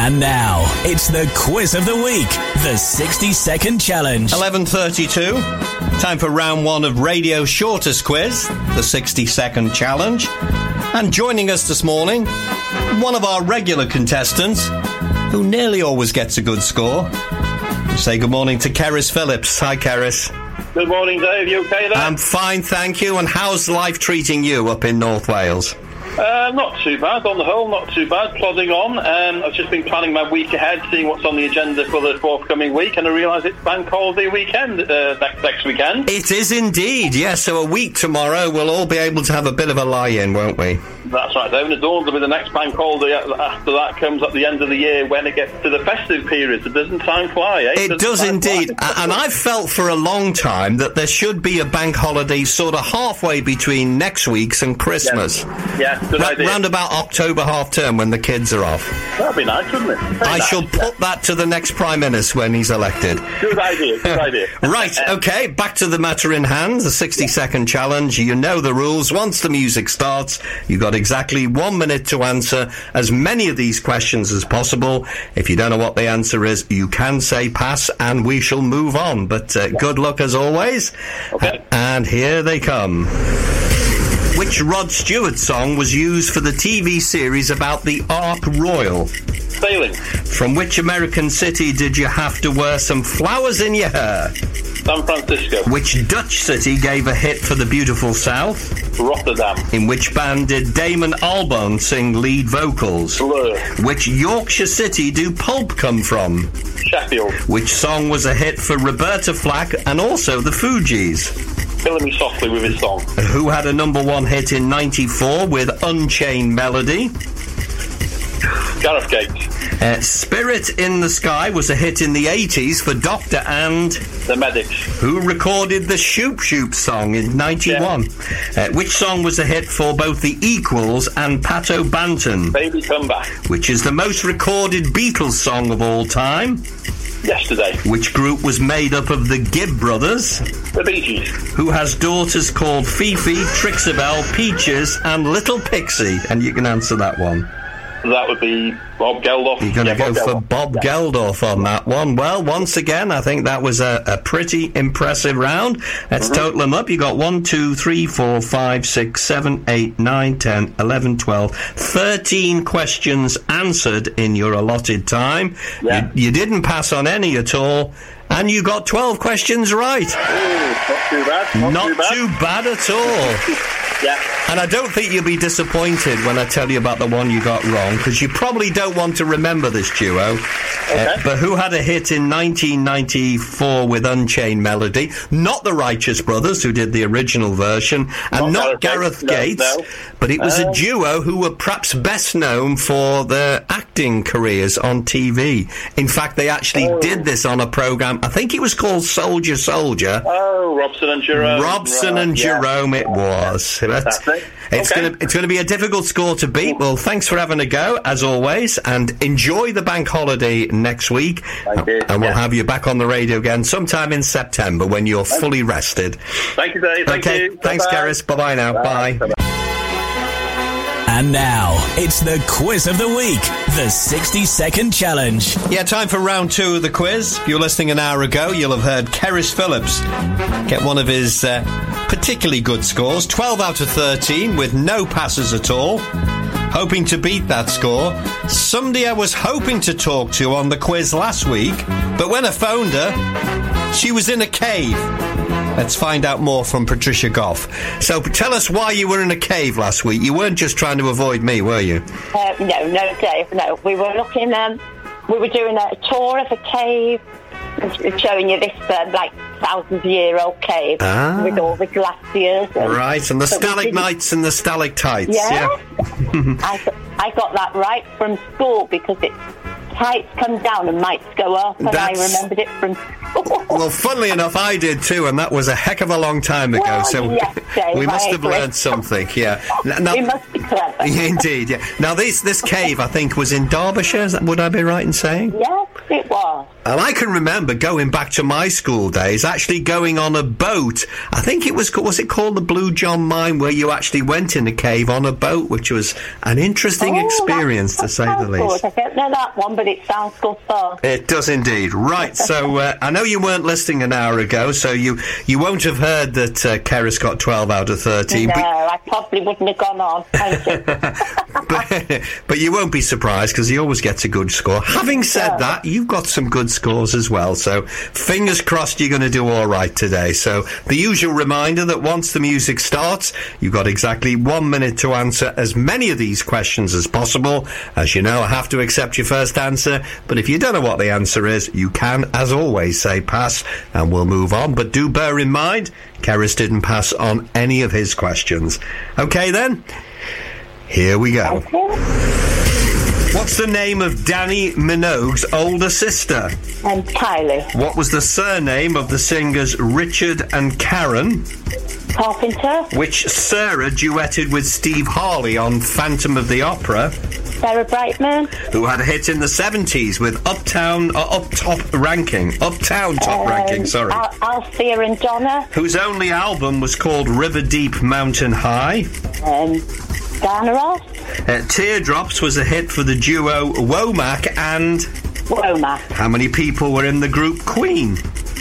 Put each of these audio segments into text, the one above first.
And now, it's the quiz of the week, the 60-second challenge. 11:32, time for round one of radio's shortest quiz, the 60-second challenge. And joining us this morning, one of our regular contestants, who nearly always gets a good score. Say good morning to Cerys Phillips. Hi, Cerys. Good morning, Dave. You okay there? I'm fine, thank you. And how's life treating you up in North Wales? Not too bad, on the whole, not too bad, plodding on. I've just been planning my week ahead, seeing what's on the agenda for the forthcoming week, and I realise it's Bank Holiday weekend next weekend. It is indeed, yes, so a week tomorrow we'll all be able to have a bit of a lie-in, won't we? That's right, Dave, and it dawns on me the next Bank Holiday after that comes at the end of the year when it gets to the festive period. So doesn't time fly, eh? It does indeed, and I've felt for a long time that there should be a Bank Holiday sort of halfway between next week's and Christmas. Yes, good idea. Round about October half-term when the kids are off. That'd be nice, wouldn't it? I shall put that to the next Prime Minister when he's elected. Good idea, good idea. Right, OK, back to the matter in hand, the 60-second challenge. You know the rules. Once the music starts, you've got exactly 1 minute to answer as many of these questions as possible. If you don't know what the answer is, you can say pass and we shall move on. But good luck as always. Okay. And here they come. Which Rod Stewart song was used for the TV series about the Ark Royal? Sailing. From which American city did you have to wear some flowers in your hair? San Francisco. Which Dutch city gave a hit for the beautiful South? Rotterdam. In which band did Damon Albarn sing lead vocals? Blur. Which Yorkshire city do Pulp come from? Sheffield. Which song was a hit for Roberta Flack and also the Fugees? Killing Me Softly with his song. Who had a #1 hit in '94 with Unchained Melody? Gareth Gates. Spirit in the Sky was a hit in the 80s for Doctor and... The Medics. Who recorded the Shoop Shoop song in 91? Yeah. Which song was a hit for both the Equals and Pat O'Banton? Baby Come Back. Which is the most recorded Beatles song of all time? Yesterday. Which group was made up of the Gibb brothers? The Bee Gees. Who has daughters called Fifi, Trixabel, Peaches and Little Pixie? And you can answer that one. That would be Bob Geldof. You're going to go for Bob Geldof on that one. Well, once again, I think that was a pretty impressive round. Let's total them up. You got 1, 2, 3, 4, 5, 6, 7, 8, 9, 10, 11, 12, 13 questions answered in your allotted time. Yeah. You didn't pass on any at all. And you got 12 questions right. Ooh, not too bad. Not too bad at all. Yeah. And I don't think you'll be disappointed when I tell you about the one you got wrong, because you probably don't want to remember this duo. Okay. But who had a hit in 1994 with Unchained Melody? Not the Righteous Brothers, who did the original version, and not Gareth Gates, no. But it was a duo who were perhaps best known for their acting careers on TV. In fact, they actually did this on a programme, I think it was called Soldier Soldier. Oh, Robson and Jerome. Robson and Jerome it was. That's it. It's going to be a difficult score to beat. Well, thanks for having a go, as always, and enjoy the bank holiday next week. Thank you. And we'll have you back on the radio again sometime in September when you're fully rested. Thank you, Dave. Thank you. Thanks, Cerys. Bye-bye now. Bye. And now, it's the quiz of the week, the 60-second challenge. Yeah, time for round 2 of the quiz. If you were listening an hour ago, you'll have heard Cerys Phillips get one of his particularly good scores, 12 out of 13, with no passes at all. Hoping to beat that score. Somebody I was hoping to talk to on the quiz last week, but when I phoned her, she was in a cave. Let's find out more from Patricia Goff. So tell us why you were in a cave last week. You weren't just trying to avoid me, were you? No, Dave, no. We were looking, we were doing a tour of a cave, showing you this, thousands-year-old cave with all the glaciers. Right, and the stalagmites and the stalactites. Yeah. I got that right from school because tights come down and mites go up, and I remembered it from school. Well, funnily enough, I did too, and that was a heck of a long time ago. Well, so yes, Dave, we must have learned something. Yeah, now, we must be clever. Indeed. Yeah. Now, this cave, I think, was in Derbyshire. Would I be right in saying? Yes, it was. And I can remember going back to my school days, actually going on a boat. I think it was it called the Blue John Mine, where you actually went in a cave on a boat, which was an interesting experience, to say the least. I don't know that one, but but it sounds good though. It does indeed. Right, so I know you weren't listening an hour ago, so you won't have heard that Keris got 12 out of 13. No, I probably wouldn't have gone on. Thank you. but you won't be surprised, because he always gets a good score. Having said that, you've got some good scores as well, so fingers crossed you're going to do all right today. So the usual reminder that once the music starts, you've got exactly 1 minute to answer as many of these questions as possible. As you know, I have to accept your first answer, but if you don't know what the answer is, you can, as always, say pass, and we'll move on. But do bear in mind, Keris didn't pass on any of his questions. Okay, then? Here we go. What's the name of Danny Minogue's older sister? Kylie. What was the surname of the singers Richard and Karen? Carpenter. Which Sarah duetted with Steve Harley on Phantom of the Opera? Sarah Brightman. Who had a hit in the 70s with Uptown Top Ranking, sorry. Althea and Donna. Whose only album was called River Deep Mountain High? Diana Ross. Teardrops was a hit for the duo Womack and... Womack. How many people were in the group Queen?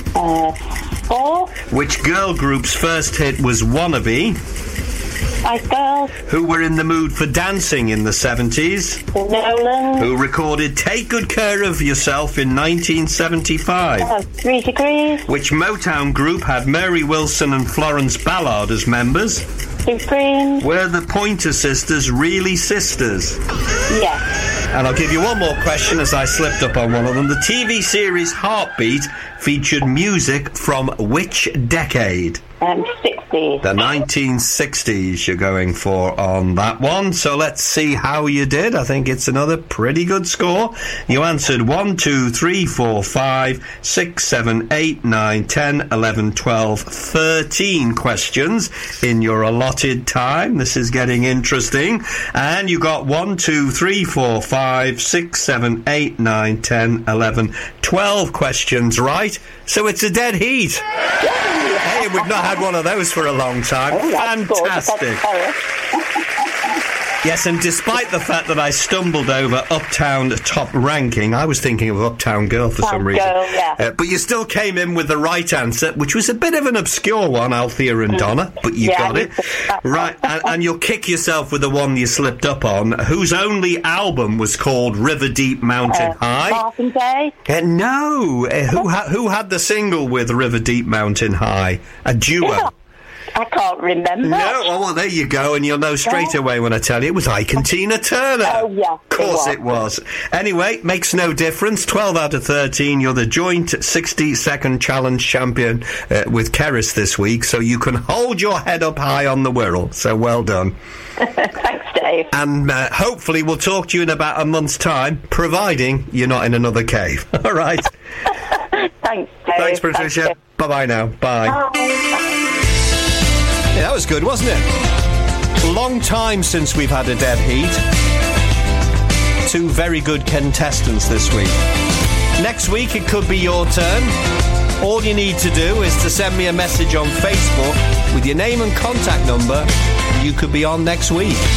4. Which girl group's first hit was Wannabe? Spice Girls. Who were in the mood for dancing in the 70s? Nolan. Who recorded Take Good Care of Yourself in 1975? 3 Degrees. Which Motown group had Mary Wilson and Florence Ballard as members? Supreme. Were the Pointer Sisters really sisters? Yes. And I'll give you one more question, as I slipped up on one of them. The TV series Heartbeat featured music from which decade? 60s. The 1960s you're going for on that one. So let's see how you did. I think it's another pretty good score. You answered 1, 2, 3, 4, 5, 6, 7, 8, 9, 10, 11, 12, 13 questions in your allotted time. This is getting interesting. And you got 1, 2, 3, 4, 5, 6, 7, 8, 9, 10, 11, 12 questions right. So it's a dead heat. Hey, we've not had one of those for a long time. Fantastic. Yes, and despite the fact that I stumbled over Uptown Top Ranking, I was thinking of Uptown Girl for some reason. Girl, yeah. But you still came in with the right answer, which was a bit of an obscure one, Althea and Donna, but you got it. Right, and you'll kick yourself with the one you slipped up on, whose only album was called River Deep Mountain High. Marvin Gaye? No. Who had the single with River Deep Mountain High? A duo. Yeah. I can't remember. No, well, there you go, and you'll know straight away when I tell you. It was Ike and Tina Turner. Oh, yeah. Of course it was. Anyway, makes no difference. 12 out of 13. You're the joint 60-second challenge champion with Keris this week, so you can hold your head up high on the Wirral. So well done. Thanks, Dave. And hopefully we'll talk to you in about a month's time, providing you're not in another cave. All right. Thanks, Dave. Thanks, Patricia. Bye-bye now. Bye. Yeah, that was good, wasn't it? Long time since we've had a dead heat. 2 very good contestants this week. Next week, it could be your turn. All you need to do is to send me a message on Facebook with your name and contact number. You could be on next week.